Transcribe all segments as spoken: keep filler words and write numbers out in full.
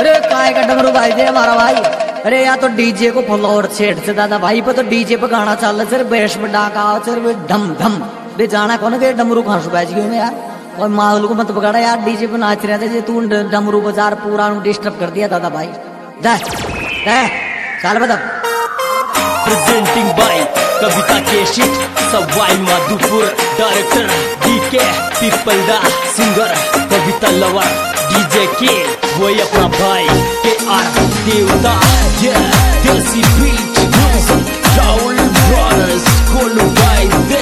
अरे काय का डमरू भाई दे हमारा भाई। अरे या तो डीजे को फ्लोर सेट से दादा भाई पे तो डीजे पे गाना चल सर बेस में डाका सर वे ढम ढम बे जाना कौन के डमरू खास बैच गयो मैं यार और माहौल को मत बगाड़ा यार डीजे पे नाच रहे थे तू डमरू बाजार पूरा डिस्टर्ब कर दिया दादा भाई। दे दे चल बता। प्रेजेंटिंग बाय कविता केशिट सवाई माधोपुर डायरेक्टर डीके पीपल दा सिंगर कविता लवर डीजे के वही अपना भाई के आर देवता ये देसी बीट राहुल ब्रदर्स कोलू बाय दे।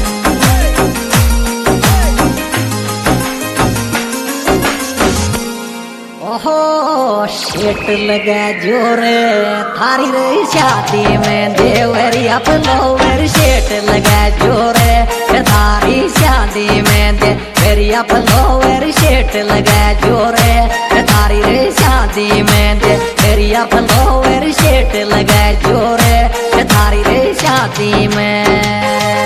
ओहो शेट लगे जोरे थारी रे शादी में देवरी अपलोवर शेट लगे जोरे थारी शादी में देवरी अपलोवर शेट लगे जोरे थारी रे शादी में देवरी अपलोवर शेट लगे जोरे थारी रे शादी में।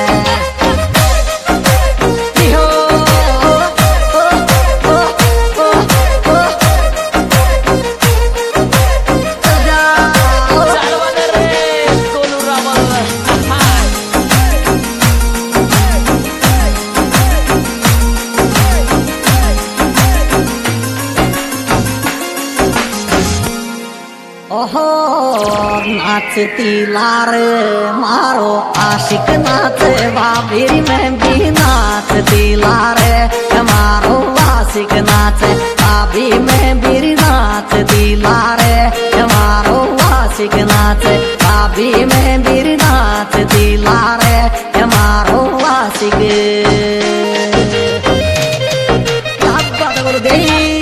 ओहो नाचती लार मारो आशिक नाच बाबेरी में भी नाचती लार मारो आशिक नाच बाबी में भी नाचती लार मारो आशिक नाच बाबी में भी नाचती लार मारो आशिक दे।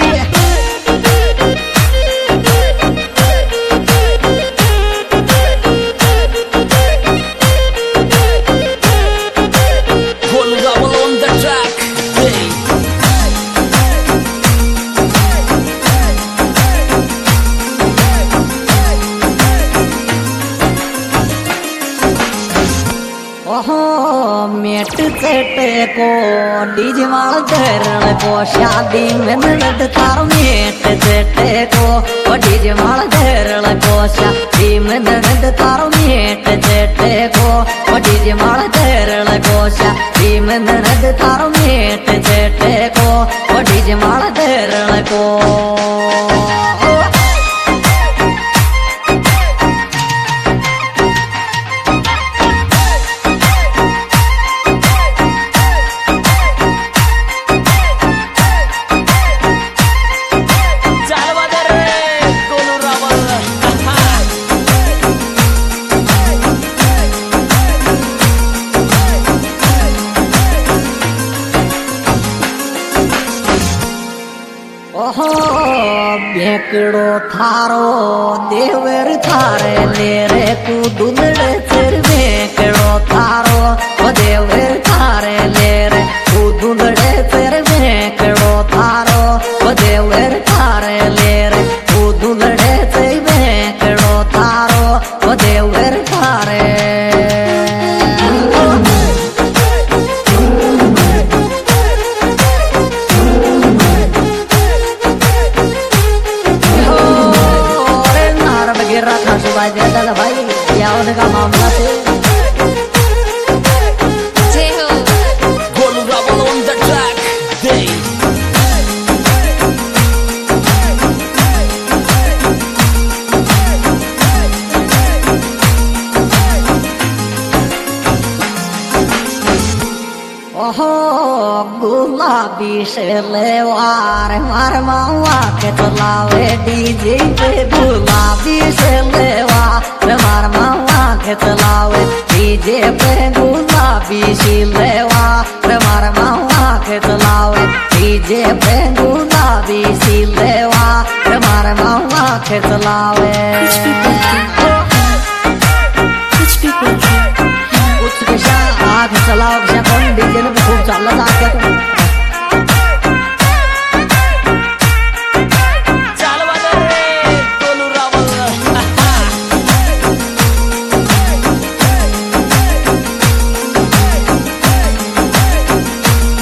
ओहो मेट चेटे को डीजे वाला धरण को शादी में ननद थारो मेट चेटे को डीजे वाला धरण को शादी में ननद थारो मेट चेटे को डीजे वाला धरण को शादी में ननद थारो मेट चेटे को डीजे वाला धरण को। ओहो बेकड़ो थारो देवर थारे ले रे तू दुलड़े सिर बेकड़ो थारो ओ देवर थारे ले रे तू दुलड़े सिर बेकड़ो थारो ओ देवर थारे ले रे तू दुलड़े सिर बेकड़ो थारो ओ देवर थारे। दादा भाई क्या होने का मामला थे Golu Rawal on the track day। ओहो गुलाबी से लेवार मार मावा के चलावे डीजे पे गुलाबी से लेवा मार मावा के चलावे डीजे पे गुलाबी से लेवा मार मावा के चलावे डीजे पे गुलाबी से लेवा मार मावा के चलावे। कुछ के साथ चलाओ कौन डीजे में खूब चल रहा है तुम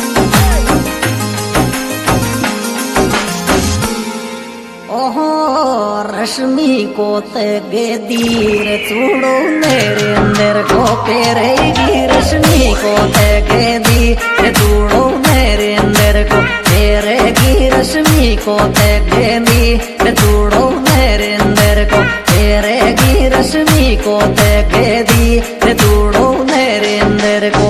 ओहो रश्मि को तगे दीर चूड़ो मेरे अंदर को पेरेगी रश्मि को तगे दीर चूड़ो मेरे अंदर को पेरेगी रश्मि को तगे दीर चूड़ो मेरे अंदर को पेरेगी रश्मि को तगे दीर चूड़ो मेरे अंदर को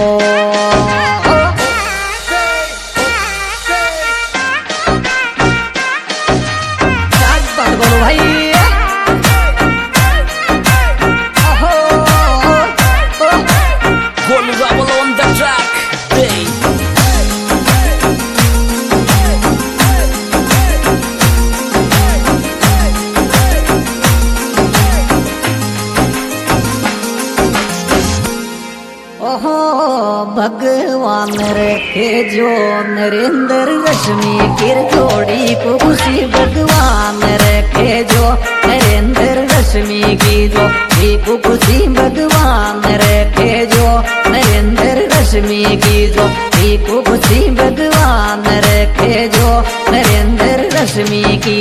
भगवान रखे जो नरेंद्र रश्मि किर जोड़ी को खुशी भगवान रखे जो नरेंद्र रश्मि की जो को खुशी भगवान रखे जो नरेंद्र रश्मि की जो को खुशी भगवान रखे जो नरेंद्र रश्मि की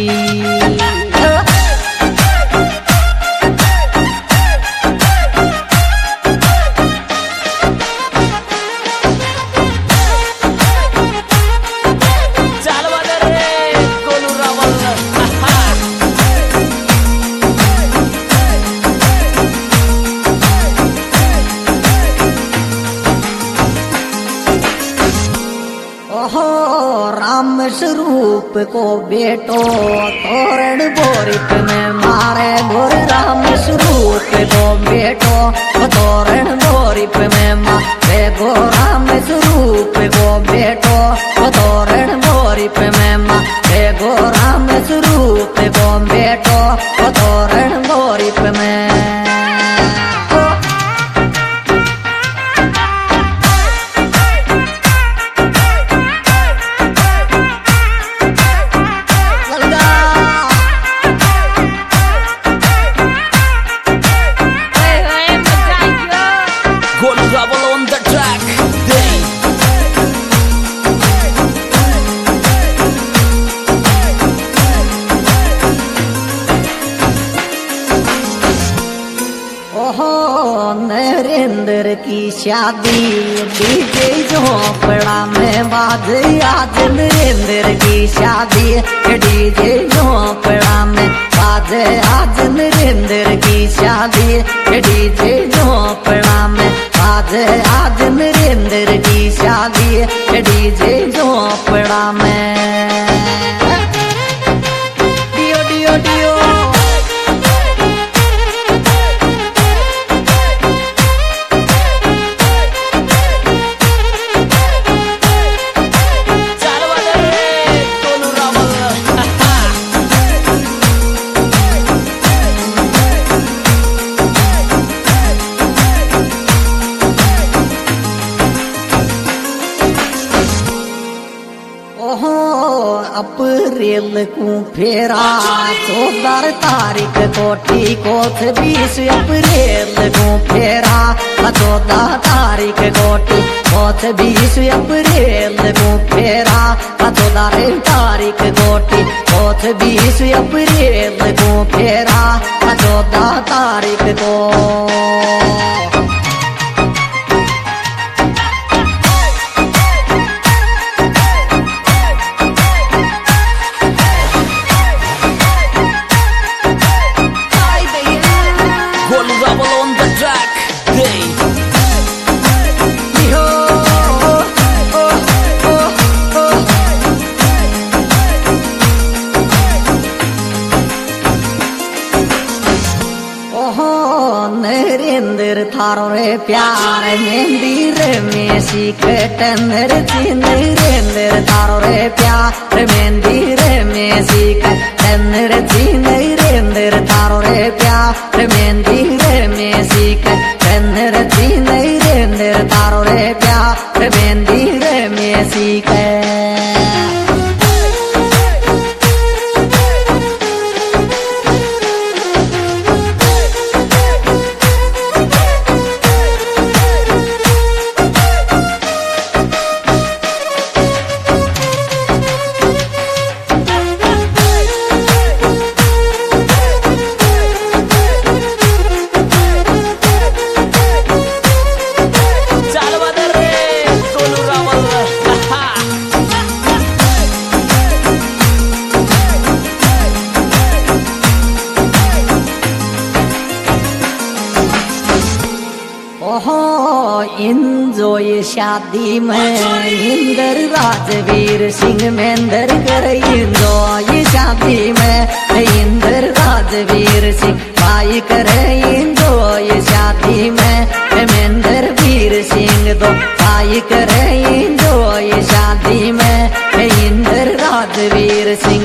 राम स्वरूप को बेटो तोरण बोरिप में मारे गोर राम स्वरूप को बेटो तोरण बोरिप में मारे गो राम स्वरूप को बेटो तोरण बोरिप में मारे गो राम स्वरूप को बेटो तोरण बोरिप में नरेंद्र की शादी डीजे झोपड़ा में बाद आज नरेंद्र की शादी डीजे झोपड़ा में बाद आज नरेंद्र की शादी डीजे झोपड़ा में बाद आज नरेंद्र की शादी डीजे झोपड़ा में डियो डियो डियो अप्रैल को फेरा चौदह तारीख कोठी कोठ बीस अप्रैल को फेरा चौदह तारीख कोठी कोठ बीस अप्रैल को फेरा चौदह तारीख कोठी कोठ बीस अप्रैल को फेरा चौदह तारीख को नरेंद्र थारो रे प्यार मंदिर में सीख टंदर थी नरेंद्र थारो रे प्यार मंदिर में सीख टंदर थी नरेंद्र थारो रे प्यार मंदिर में सीख टंदर थी नरेंद्र थारो रे प्यार मंदिर में सीख इंजॉय शादी में इंदर राजवीर सिंह मेंदर कर इंजॉय शादी में इंदर राजवीर सिंह भाई करे इंजॉय शादी में मेंदर वीर सिंह दो भाई करे इंजॉय शादी में इंदर राजवीर सिंह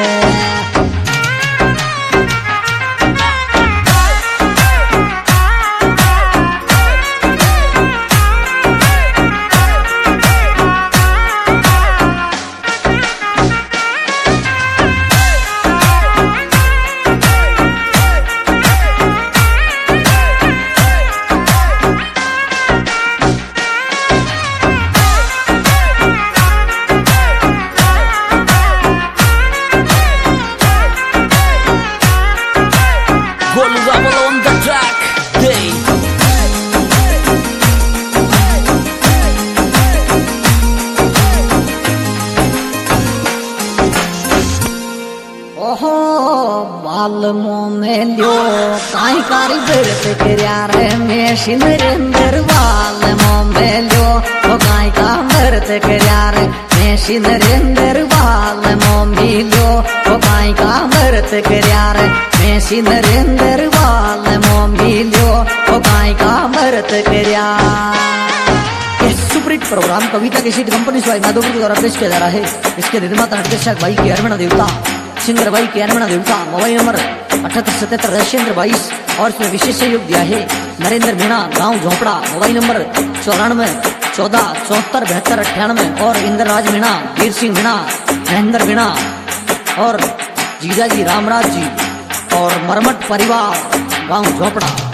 बाल में लियो काई कारी बरत करया रे मेशिन रेंदर बाल में लियो ओ काई का बरत करया रे मेशिन रेंदर बाल में लियो ओ काई का बरत करया रे मेशिन रेंदर बाल में लियो ओ काई का बरत करया। सुपरहिट प्रोग्राम कविता के सीट कंपनी स्वाई माधोपुर द्वारा पेश किया जा रहा है। इसके निर्माता निर्देशक भाई के हरमना देवता सिंगर भाई के हरमना देवता। मोबाइल नंबर अठहत्तर सतहत्तर रशियन्द्र बाईस और इसमें विशेष सहयोग दिया है नरेंद्र मीणा गांव झोपड़ा। मोबाइल नंबर चौरानवे चौदह चौहत्तर बहत्तर अट्ठानवे और इंद्रराज मीणा वीर सिंह मीणा महेंद्र मीणा और जीजाजी रामराज जी और मरमट परिवार गांव झोपड़ा।